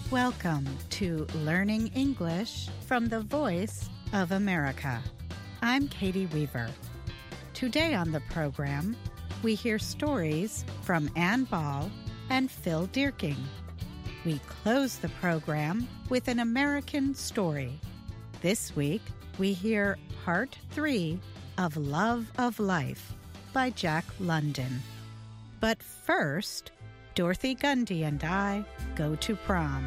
Welcome to Learning English from the Voice of America. I'm Katie Weaver. Today on the program, we hear stories from Ann Ball and Phil Dierking. We close the program with an American story. This week, we hear Part 3 of Love of Life by Jack London. But first, Dorothy Gundy and I go to prom.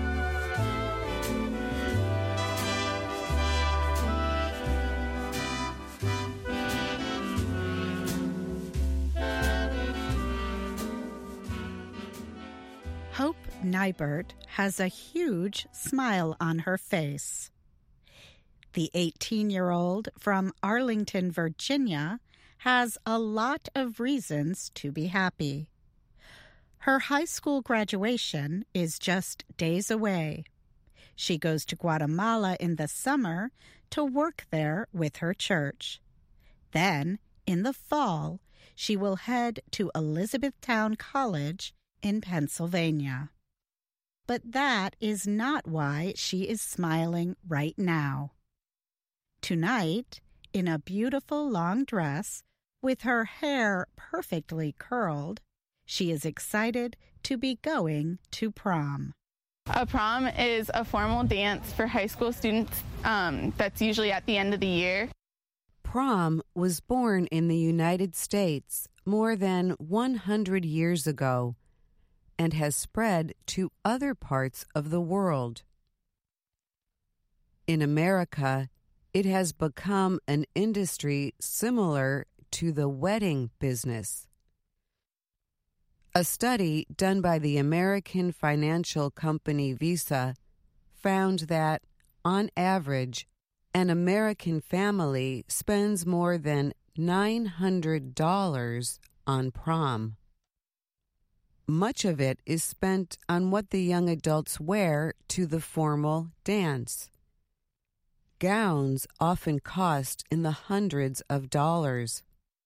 Hope Nybert has a huge smile on her face. The 18-year-old from Arlington, Virginia, has a lot of reasons to be happy. Her high school graduation is just days away. She goes to Guatemala in the summer to work there with her church. Then, in the fall, she will head to Elizabethtown College in Pennsylvania. But that is not why she is smiling right now. Tonight, in a beautiful long dress, with her hair perfectly curled, she is excited to be going to prom. A prom is a formal dance for high school students that's usually at the end of the year. Prom was born in the United States more than 100 years ago and has spread to other parts of the world. In America, it has become an industry similar to the wedding business. A study done by the American financial company Visa found that, on average, an American family spends more than $900 on prom. Much of it is spent on what the young adults wear to the formal dance. Gowns often cost in the hundreds of dollars.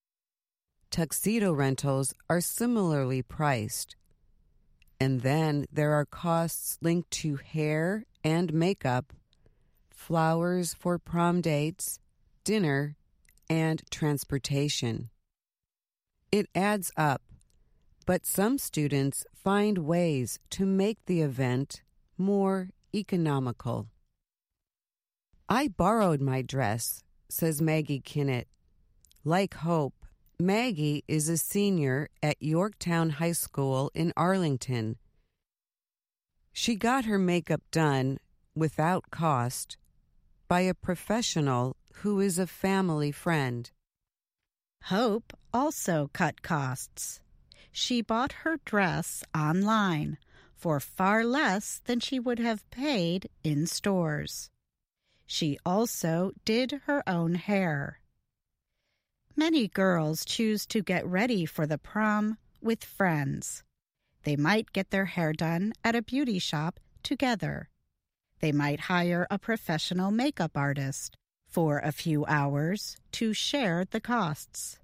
Tuxedo rentals are similarly priced. And then there are costs linked to hair and makeup, flowers for prom dates, dinner, and transportation. It adds up, but some students find ways to make the event more economical. I borrowed my dress, says Maggie Kinnett. Like Hope, Maggie is a senior at Yorktown High School in Arlington. She got her makeup done, without cost, by a professional who is a family friend. Hope also cut costs. She bought her dress online for far less than she would have paid in stores. She also did her own hair. Many girls choose to get ready for the prom with friends. They might get their hair done at a beauty shop together. They might hire a professional makeup artist for a few hours to share the costs.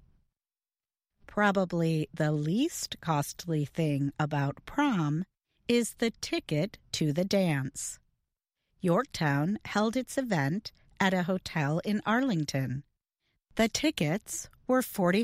Probably the least costly thing about prom is the ticket to the dance. Yorktown held its event at a hotel in Arlington. The tickets were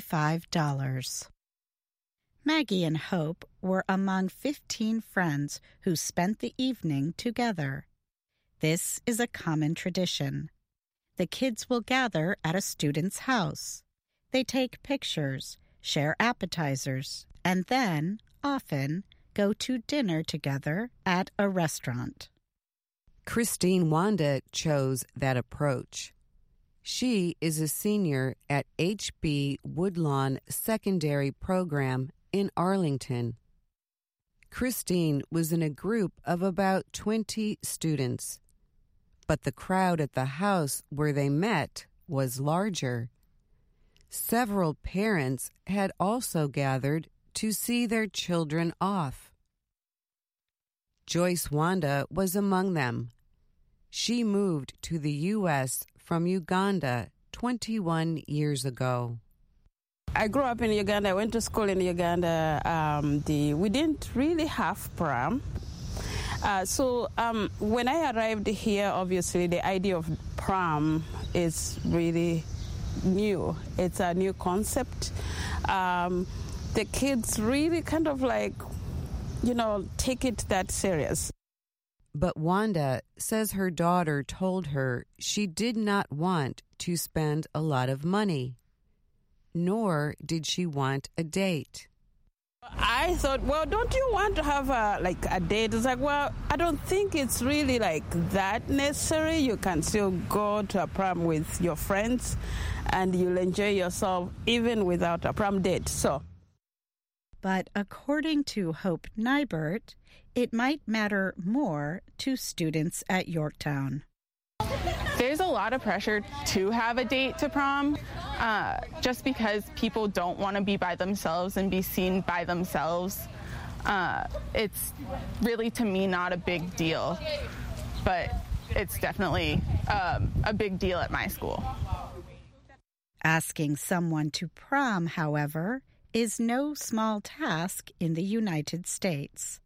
$45. Maggie and Hope were among 15 friends who spent the evening together. This is a common tradition. The kids will gather at a student's house. They take pictures, share appetizers, and then, often, go to dinner together at a restaurant. Christine Wanda chose that approach. She is a senior at H.B. Woodlawn Secondary Program in Arlington. Christine was in a group of about 20 students, but the crowd at the house where they met was larger. Several parents had also gathered to see their children off. Joyce Wanda was among them. She moved to the U.S. from Uganda 21 years ago. I grew up in Uganda. I went to school in Uganda. We didn't really have prom. When I arrived here, obviously the idea of prom is really new. It's a new concept. The kids really kind of take it that serious. But Wanda says her daughter told her she did not want to spend a lot of money, nor did she want a date. I thought, well, don't you want to have a date? It's like, well, I don't think it's really that necessary. You can still go to a prom with your friends and you'll enjoy yourself even without a prom date. But according to Hope Nybert, it might matter more to students at Yorktown. There's a lot of pressure to have a date to prom, just because people don't want to be by themselves and be seen by themselves. It's really, to me, not a big deal, but it's definitely a big deal at my school. Asking someone to prom, however, is no small task in the United States.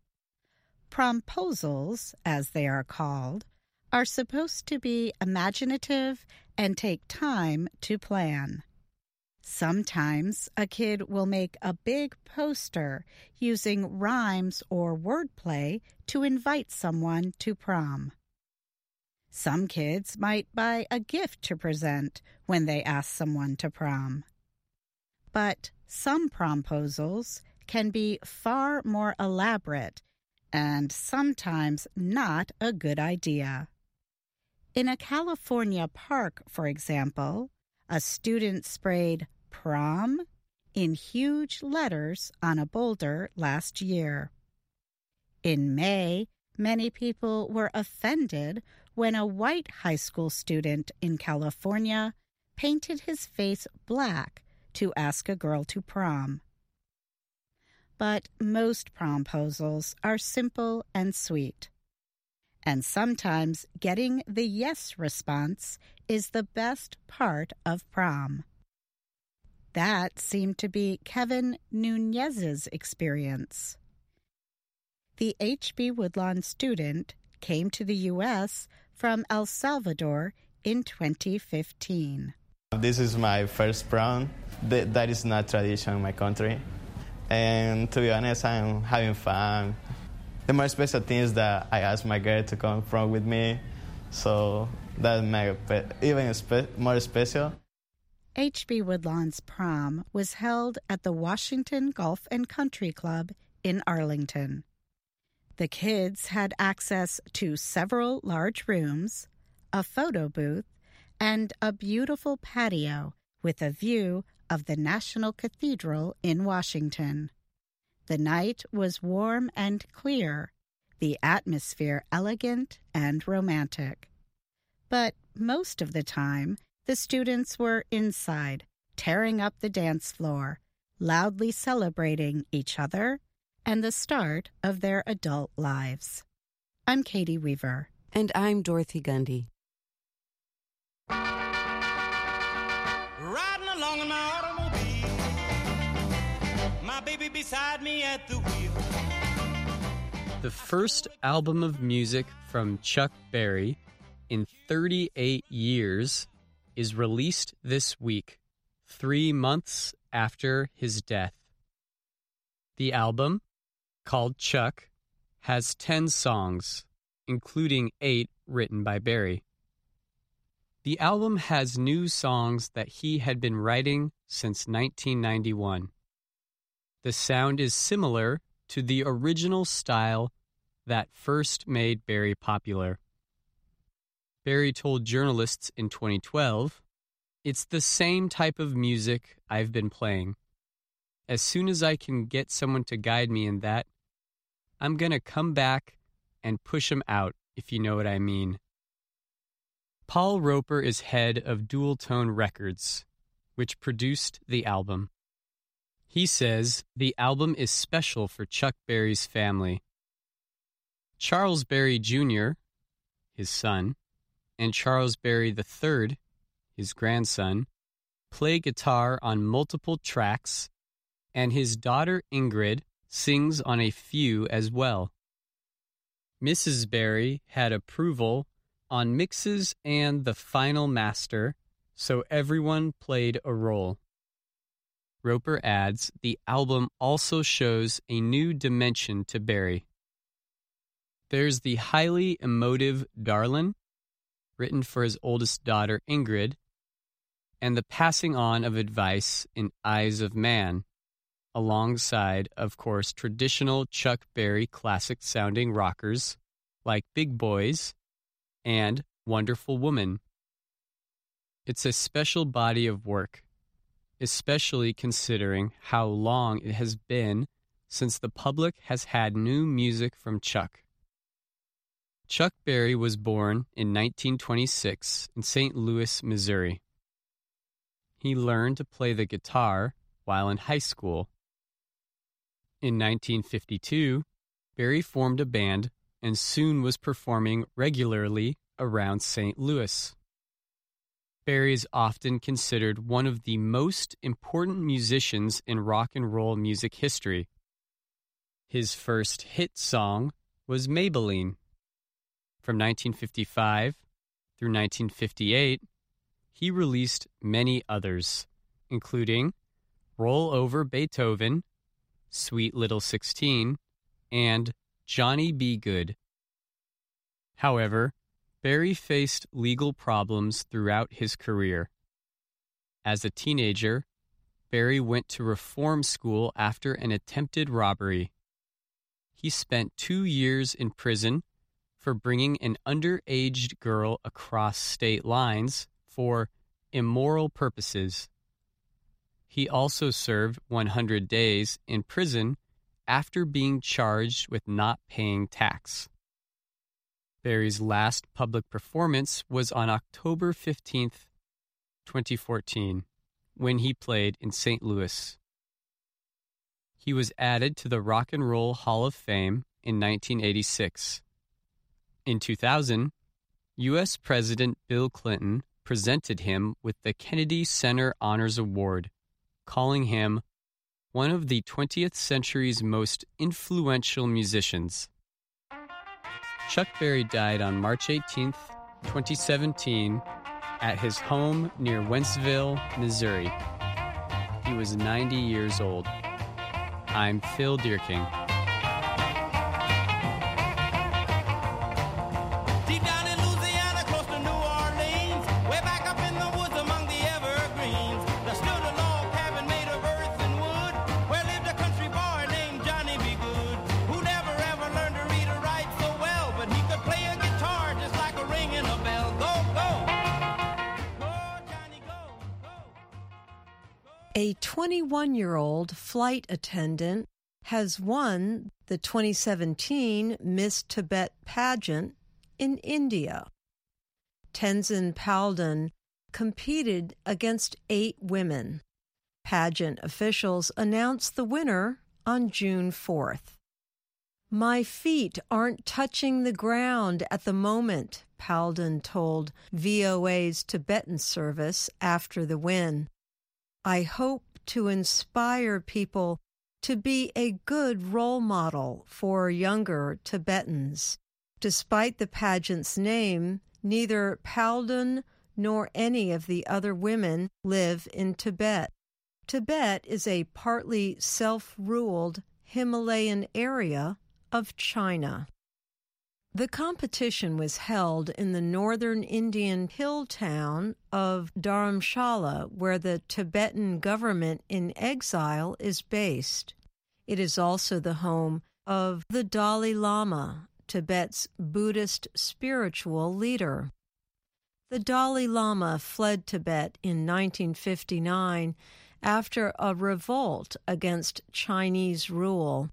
Promposals, as they are called, are supposed to be imaginative and take time to plan. Sometimes a kid will make a big poster using rhymes or wordplay to invite someone to prom. Some kids might buy a gift to present when they ask someone to prom. But some promposals can be far more elaborate and sometimes not a good idea. In a California park, for example, a student sprayed "prom" in huge letters on a boulder last year. In May, many people were offended when a white high school student in California painted his face black to ask a girl to prom. But most promposals are simple and sweet. And sometimes getting the yes response is the best part of prom. That seemed to be Kevin Nunez's experience. The H.B. Woodlawn student came to the U.S. from El Salvador in 2015. This is my first prom. That is not tradition in my country. And to be honest, I'm having fun. The more special thing is that I asked my girl to come prom with me, so that makes it even more special. H.B. Woodlawn's prom was held at the Washington Golf and Country Club in Arlington. The kids had access to several large rooms, a photo booth, and a beautiful patio with a view of the National Cathedral in Washington. The night was warm and clear, the atmosphere elegant and romantic. But most of the time, the students were inside, tearing up the dance floor, loudly celebrating each other and the start of their adult lives. I'm Katie Weaver. And I'm Dorothy Gundy. Riding along in my automobile, my baby beside me at the wheel. The first album of music from Chuck Berry in 38 years is released this week, 3 months after his death. The album, called Chuck, has 10 songs, including 8 written by Berry. The album has new songs that he had been writing since 1991. The sound is similar to the original style that first made Berry popular. Berry told journalists in 2012, "It's the same type of music I've been playing. As soon as I can get someone to guide me in that, I'm going to come back and push 'em out, if you know what I mean." Paul Roper is head of Dual Tone Records, which produced the album. He says the album is special for Chuck Berry's family. Charles Berry Jr., his son, and Charles Berry III, his grandson, play guitar on multiple tracks, and his daughter Ingrid sings on a few as well. Mrs. Berry had approval on mixes and the final master, so everyone played a role. Roper adds, the album also shows a new dimension to Berry. There's the highly emotive Darlin', written for his oldest daughter Ingrid, and the passing on of advice in Eyes of Man, alongside, of course, traditional Chuck Berry classic-sounding rockers like Big Boys and Wonderful Woman. It's a special body of work, especially considering how long it has been since the public has had new music from Chuck. Chuck Berry was born in 1926 in St. Louis, Missouri. He learned to play the guitar while in high school. In 1952, Berry formed a band and soon was performing regularly around St. Louis. Berry is often considered one of the most important musicians in rock and roll music history. His first hit song was Maybelline. From 1955 through 1958, he released many others, including Roll Over Beethoven, Sweet Little 16, and Johnny B. Good. However, Berry faced legal problems throughout his career. As a teenager, Berry went to reform school after an attempted robbery. He spent 2 years in prison for bringing an underage girl across state lines for immoral purposes. He also served 100 days in prison after being charged with not paying tax. Berry's last public performance was on October 15th, 2014, when he played in St. Louis. He was added to the Rock and Roll Hall of Fame in 1986. In 2000, U.S. President Bill Clinton presented him with the Kennedy Center Honors Award, calling him one of the 20th century's most influential musicians. Chuck Berry died on March 18th, 2017, at his home near Wentzville, Missouri. He was 90 years old. I'm Phil Dierking. Deep down in Louisiana, close to New Orleans, way back up in the woods among the evergreens, there stood a log cabin made of earth and wood, where lived a country boy named Johnny B. Good, who never ever learned to read or write so well, but he could play a guitar just like a ringing a bell. Go, go! Go, Johnny, go, go! A 21-year-old flight attendant has won the 2017 Miss Tibet pageant in India. Tenzin Palden competed against 8 women. Pageant officials announced the winner on June 4th. "My feet aren't touching the ground at the moment," Palden told VOA's Tibetan service after the win. "I hope to inspire people to be a good role model for younger Tibetans." Despite the pageant's name, neither Palden nor any of the other women live in Tibet. Tibet is a partly self-ruled Himalayan area of China. The competition was held in the northern Indian hill town of Dharamshala, where the Tibetan government in exile is based. It is also the home of the Dalai Lama, Tibet's Buddhist spiritual leader. The Dalai Lama fled Tibet in 1959 after a revolt against Chinese rule.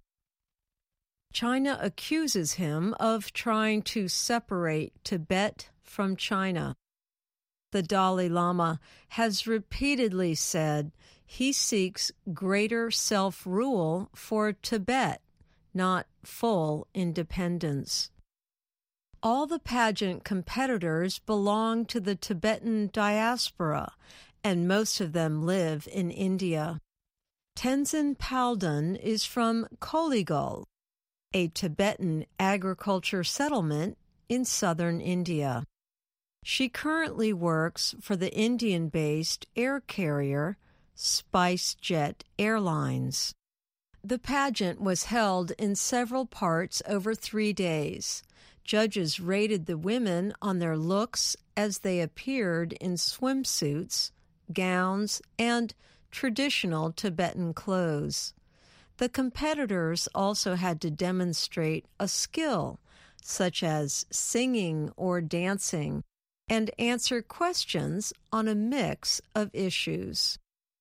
China accuses him of trying to separate Tibet from China. The Dalai Lama has repeatedly said he seeks greater self-rule for Tibet, not full independence. All the pageant competitors belong to the Tibetan diaspora, and most of them live in India. Tenzin Palden is from Kollegal, a Tibetan agriculture settlement in southern India. She currently works for the Indian-based air carrier SpiceJet Airlines. The pageant was held in several parts over 3 days. Judges rated the women on their looks as they appeared in swimsuits, gowns, and traditional Tibetan clothes. The competitors also had to demonstrate a skill, such as singing or dancing, and answer questions on a mix of issues.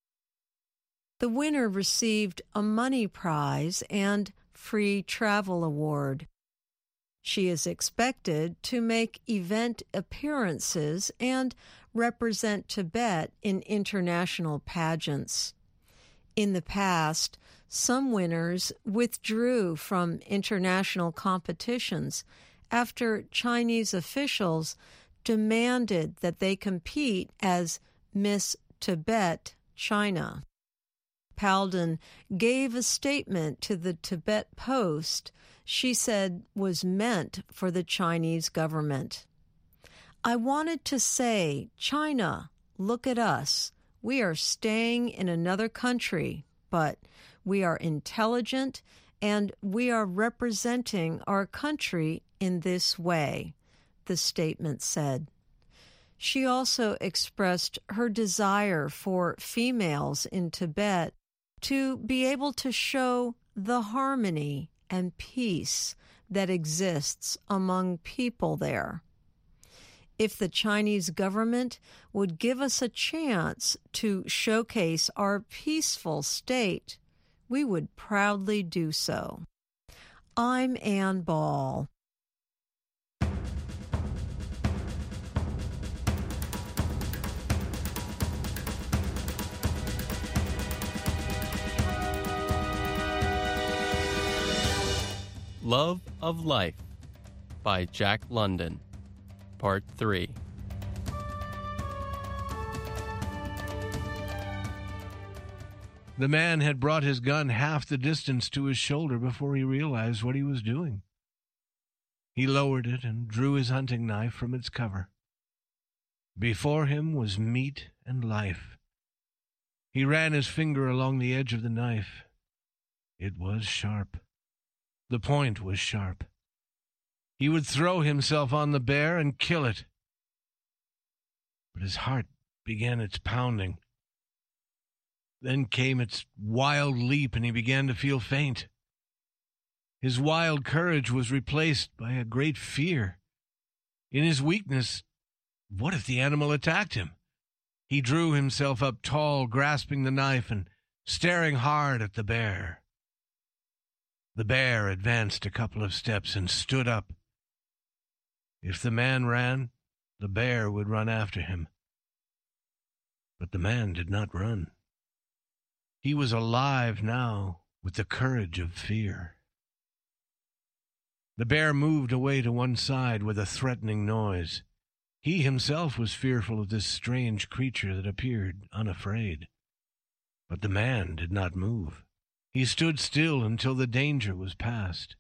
The winner received a money prize and free travel award. She is expected to make event appearances and represent Tibet in international pageants. In the past, some winners withdrew from international competitions after Chinese officials demanded that they compete as Miss Tibet China. Palden gave a statement to the Tibet Post she said was meant for the Chinese government. "I wanted to say, China, look at us. We are staying in another country, but we are intelligent and we are representing our country in this way," the statement said. She also expressed her desire for females in Tibet to be able to show the harmony and peace that exists among people there. "If the Chinese government would give us a chance to showcase our peaceful state, we would proudly do so." I'm Ann Ball. Love of Life by Jack London, Part 3. The man had brought his gun half the distance to his shoulder before he realized what he was doing. He lowered it and drew his hunting knife from its cover. Before him was meat and life. He ran his finger along the edge of the knife. It was sharp. The point was sharp. He would throw himself on the bear and kill it. But his heart began its pounding. Then came its wild leap, and he began to feel faint. His wild courage was replaced by a great fear. In his weakness, what if the animal attacked him? He drew himself up tall, grasping the knife and staring hard at the bear. The bear advanced a couple of steps and stood up. If the man ran, the bear would run after him. But the man did not run. He was alive now with the courage of fear. The bear moved away to one side with a threatening noise. He himself was fearful of this strange creature that appeared unafraid. But the man did not move. He stood still until the danger was past.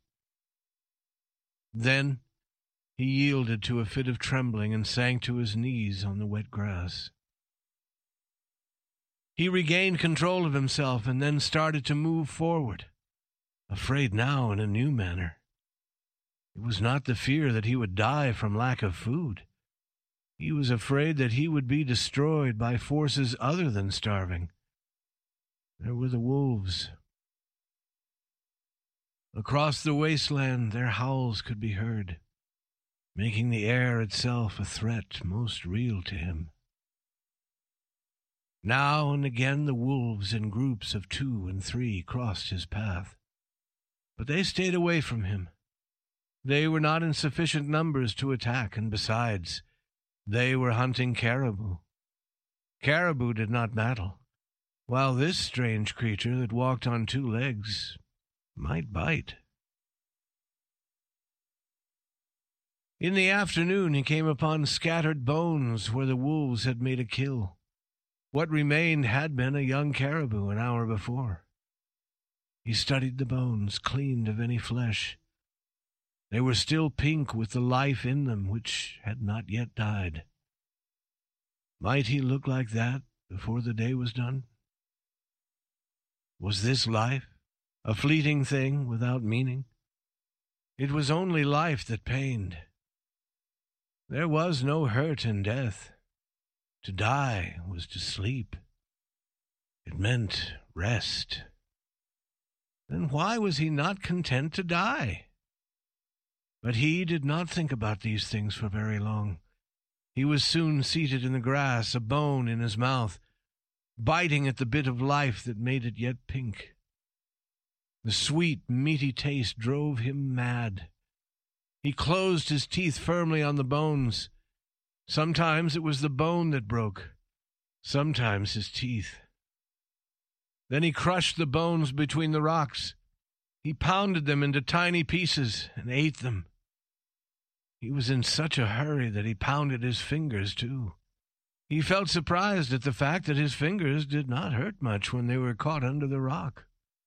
Then he yielded to a fit of trembling and sank to his knees on the wet grass. He regained control of himself and then started to move forward, afraid now in a new manner. It was not the fear that he would die from lack of food. He was afraid that he would be destroyed by forces other than starving. There were the wolves. Across the wasteland their howls could be heard, making the air itself a threat most real to him. Now and again the wolves in groups of 2 and 3 crossed his path, but they stayed away from him. They were not in sufficient numbers to attack, and besides, they were hunting caribou. Caribou did not battle, while this strange creature that walked on 2 legs might bite. In the afternoon he came upon scattered bones where the wolves had made a kill. What remained had been a young caribou an hour before. He studied the bones, cleaned of any flesh. They were still pink with the life in them which had not yet died. Might he look like that before the day was done? Was this life a fleeting thing without meaning? It was only life that pained. There was no hurt in death. To die was to sleep. It meant rest. Then why was he not content to die? But he did not think about these things for very long. He was soon seated in the grass, a bone in his mouth, biting at the bit of life that made it yet pink. The sweet, meaty taste drove him mad. He closed his teeth firmly on the bones. Sometimes it was the bone that broke, sometimes his teeth. Then he crushed the bones between the rocks. He pounded them into tiny pieces and ate them. He was in such a hurry that he pounded his fingers, too. He felt surprised at the fact that his fingers did not hurt much when they were caught under the rock.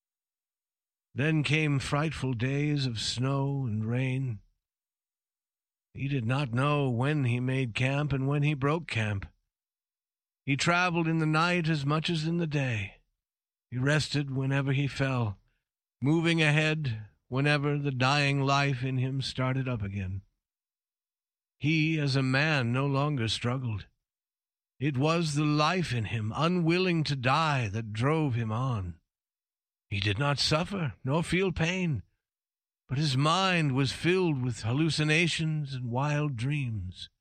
Then came frightful days of snow and rain. He did not know when he made camp and when he broke camp. He traveled in the night as much as in the day. He rested whenever he fell, moving ahead whenever the dying life in him started up again. He, as a man, no longer struggled. It was the life in him, unwilling to die, that drove him on. He did not suffer, nor feel pain, but his mind was filled with hallucinations and wild dreams.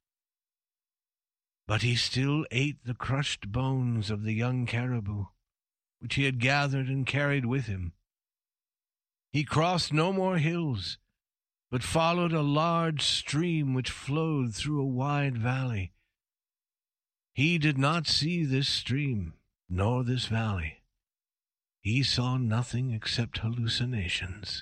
But he still ate the crushed bones of the young caribou, which he had gathered and carried with him. He crossed no more hills, but followed a large stream which flowed through a wide valley. He did not see this stream, nor this valley. He saw nothing except hallucinations.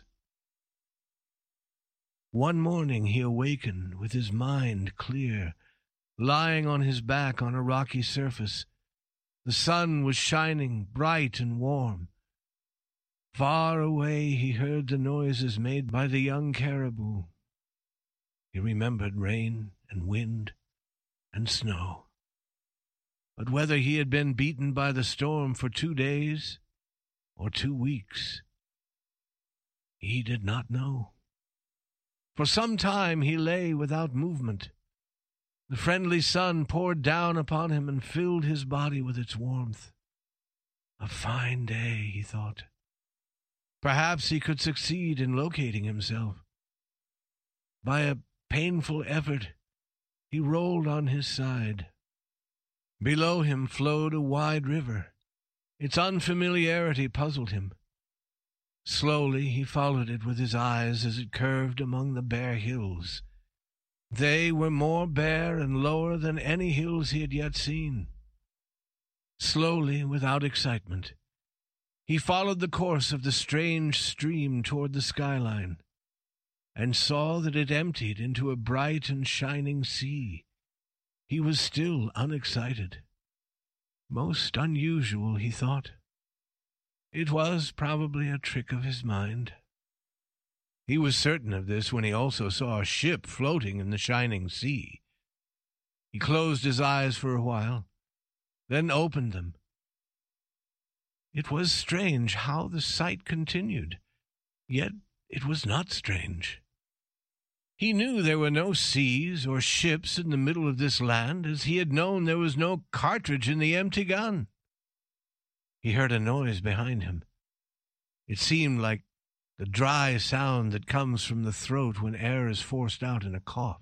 One morning he awakened with his mind clear, lying on his back on a rocky surface. The sun was shining bright and warm. Far away he heard the noises made by the young caribou. He remembered rain and wind and snow. But whether he had been beaten by the storm for 2 days or 2 weeks, he did not know. For some time he lay without movement. The friendly sun poured down upon him and filled his body with its warmth. A fine day, he thought. Perhaps he could succeed in locating himself. By a painful effort, he rolled on his side. Below him flowed a wide river. Its unfamiliarity puzzled him. Slowly he followed it with his eyes as it curved among the bare hills. They were more bare and lower than any hills he had yet seen. Slowly, without excitement, he followed the course of the strange stream toward the skyline, and saw that it emptied into a bright and shining sea. He was still unexcited. Most unusual, he thought. It was probably a trick of his mind. He was certain of this when he also saw a ship floating in the shining sea. He closed his eyes for a while, then opened them. It was strange how the sight continued, yet it was not strange. He knew there were no seas or ships in the middle of this land, as he had known there was no cartridge in the empty gun. He heard a noise behind him. It seemed like the dry sound that comes from the throat when air is forced out in a cough.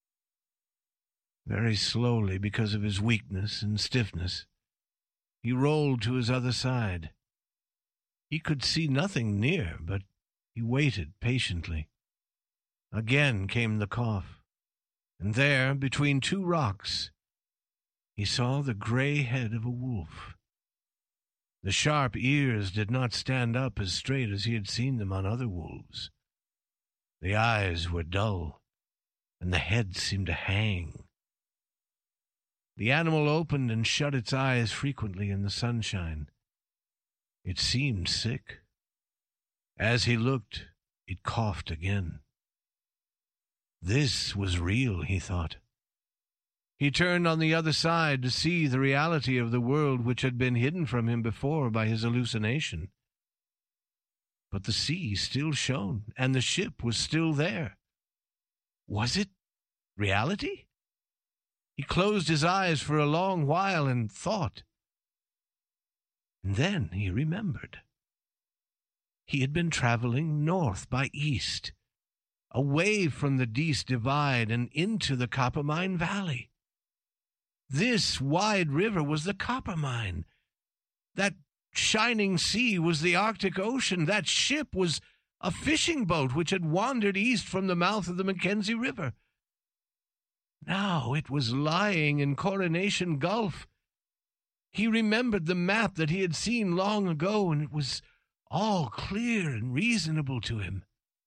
Very slowly, because of his weakness and stiffness, he rolled to his other side. He could see nothing near, but he waited patiently. Again came the cough, and there, between 2 rocks, he saw the gray head of a wolf. The sharp ears did not stand up as straight as he had seen them on other wolves. The eyes were dull, and the head seemed to hang. The animal opened and shut its eyes frequently in the sunshine. It seemed sick. As he looked, it coughed again. This was real, he thought. He turned on the other side to see the reality of the world which had been hidden from him before by his hallucination. But the sea still shone, and the ship was still there. Was it reality? He closed his eyes for a long while and thought. And then he remembered. He had been traveling north by east, away from the Dease Divide and into the Coppermine Valley. This wide river was the Coppermine. That shining sea was the Arctic Ocean. That ship was a fishing boat which had wandered east from the mouth of the Mackenzie River. Now it was lying in Coronation Gulf. He remembered the map that he had seen long ago, and it was all clear and reasonable to him.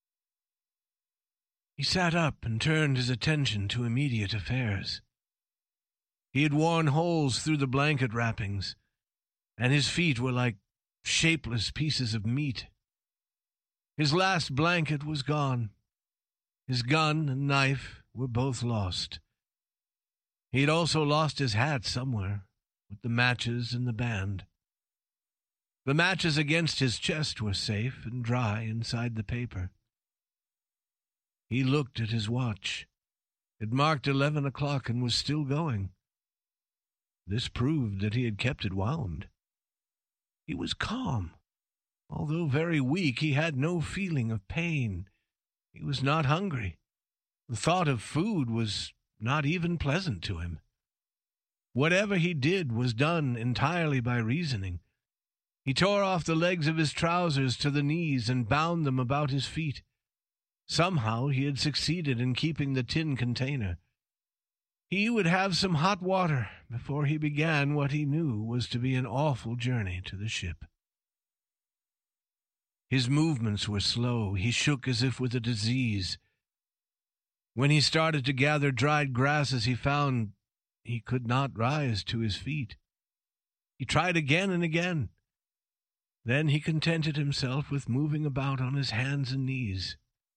He sat up and turned his attention to immediate affairs. He had worn holes through the blanket wrappings, and his feet were like shapeless pieces of meat. His last blanket was gone. His gun and knife were both lost. He had also lost his hat somewhere, with the matches and the band. The matches against his chest were safe and dry inside the paper. He looked at his watch. It marked 11 o'clock and was still going. This proved that he had kept it wound. He was calm. Although very weak, he had no feeling of pain. He was not hungry. The thought of food was not even pleasant to him. Whatever he did was done entirely by reasoning. He tore off the legs of his trousers to the knees and bound them about his feet. Somehow he had succeeded in keeping the tin container. He would have some hot water before he began what he knew was to be an awful journey to the ship. His movements were slow. He shook as if with a disease. When he started to gather dried grasses, he found he could not rise to his feet. He tried again and again. Then he contented himself with moving about on his hands and knees.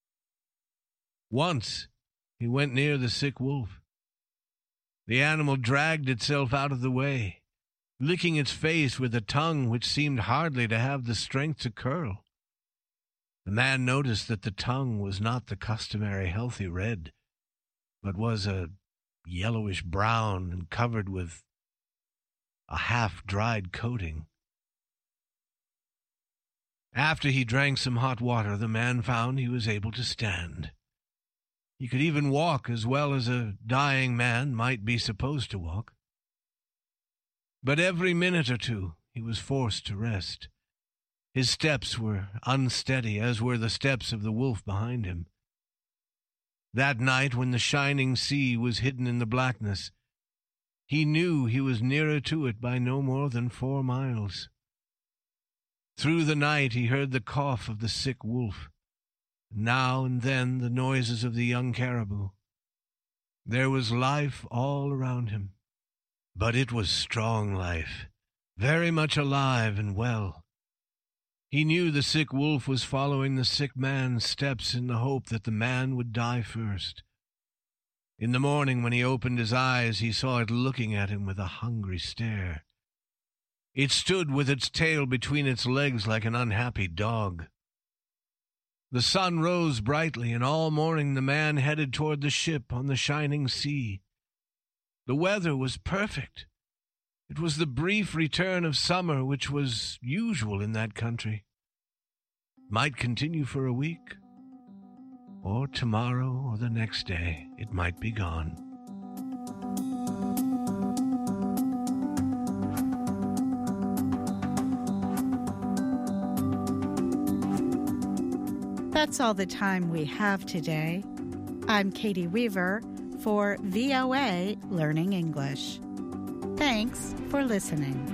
Once he went near the sick wolf. The animal dragged itself out of the way, licking its face with a tongue which seemed hardly to have the strength to curl. The man noticed that the tongue was not the customary healthy red, but was a yellowish brown and covered with a half-dried coating. After he drank some hot water, the man found he was able to stand. He could even walk as well as a dying man might be supposed to walk. But every minute or two he was forced to rest. His steps were unsteady, as were the steps of the wolf behind him. That night, when the shining sea was hidden in the blackness, he knew he was nearer to it by no more than 4 miles. Through the night he heard the cough of the sick wolf, now and then the noises of the young caribou. There was life all around him, but it was strong life, very much alive and well. He knew the sick wolf was following the sick man's steps in the hope that the man would die first. In the morning, when he opened his eyes, he saw it looking at him with a hungry stare. It stood with its tail between its legs like an unhappy dog. The sun rose brightly, and all morning the man headed toward the ship on the shining sea. The weather was perfect. It was the brief return of summer which was usual in that country. It might continue for a week, or tomorrow or the next day it might be gone. That's all the time we have today. I'm Katie Weaver for VOA Learning English. Thanks for listening.